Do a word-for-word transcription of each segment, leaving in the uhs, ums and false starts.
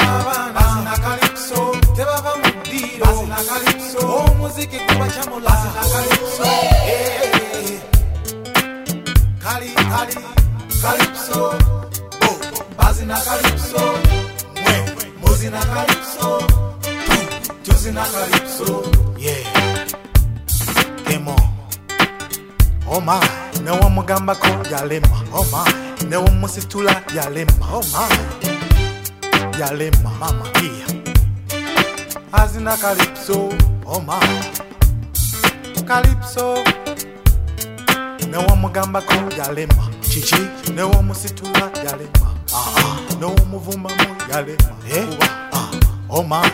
abana bazina calypso tebava mudiro bazina calypso omuziki kubachamula bazina calypso eh kali kali calypso oh bazina calypso mwe muzina calypso tu tuzina calypso yeah demo oh my no one mugamba ko yalema oh my no one musitula yalema oh my yalema mama kia azina calypso oh my calypso no one mugamba ko yalema chichi no one musitula yalema ah ah no one muvumba mo yalema eh ah oh my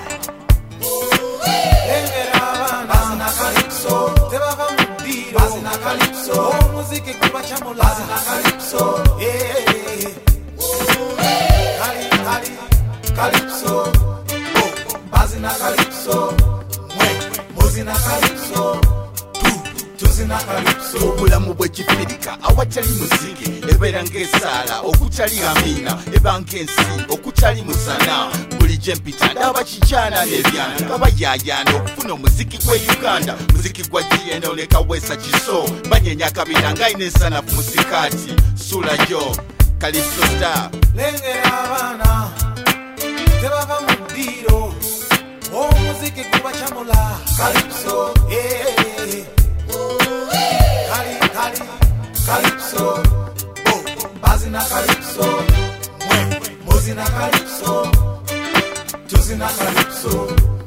azina calypso tebava mudiro azina calypso muziki kubachamula azina calypso eh kali kali calypso oh bazina calypso mwe muzina calypso tu tuzina calypso obulamu bwekifirika awatali muziki ebeera ng'esaala okukyali amina eba ng'ensi okukyali musana buli gye mpita ndaba kikyana n'ebyana nga bayayaana okufuna omuziki gwe uganda muziki gwa giyena oleka weesa kiso banyenya akabina ng'ayina ensanafu mu sikaati sulayo calypso star lengera abaana tebava mu ddiiro omuziki gubacamula calypso eh kali kali calypso oh bazina calypso mwe muzina calypso tuzina calypso